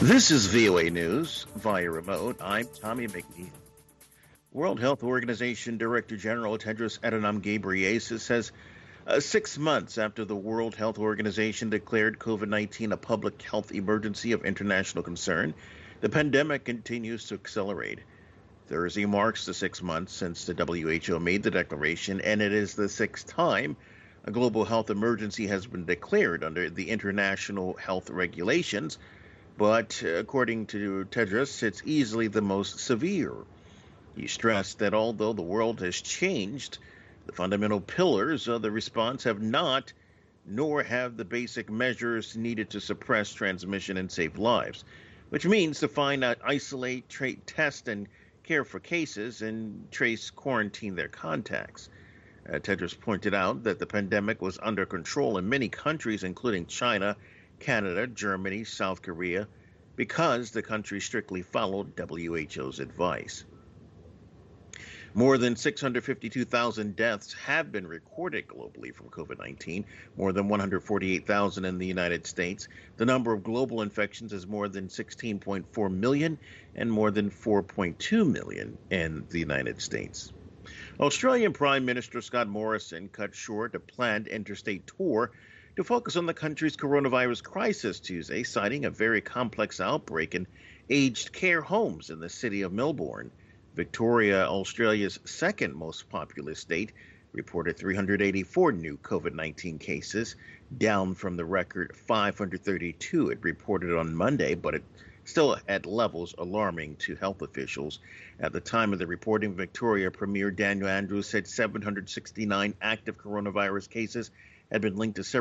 This is VOA News via remote. I'm Tommy McNeil. World Health Organization Director General Tedros Adhanom Ghebreyesus says 6 months after the World Health Organization declared COVID-19 a public health emergency of international concern, the pandemic continues to accelerate. Thursday marks the 6 months since the WHO made the declaration, and it is the sixth time a global health emergency has been declared under the international health regulations. But according to Tedros, it's easily the most severe. He stressed that although the world has changed, the fundamental pillars of the response have not, nor have the basic measures needed to suppress transmission and save lives, which means to find out, isolate, test, and care for cases and trace, quarantine their contacts. Tedros pointed out that the pandemic was under control in many countries, including China, Canada, Germany, South Korea, because the country strictly followed WHO's advice. More than 652,000 deaths have been recorded globally from COVID-19, more than 148,000 in the United States. The number of global infections is more than 16.4 million and more than 4.2 million in the United States. Australian Prime Minister Scott Morrison cut short a planned interstate tour to focus on the country's coronavirus crisis Tuesday, citing a very complex outbreak in aged care homes in the city of Melbourne. Victoria, Australia's second most populous state, reported 384 new COVID-19 cases, down from the record 532 it reported on Monday, but it still at levels alarming to health officials. At the time of the reporting, Victoria Premier Daniel Andrews said 769 active coronavirus cases had been linked to several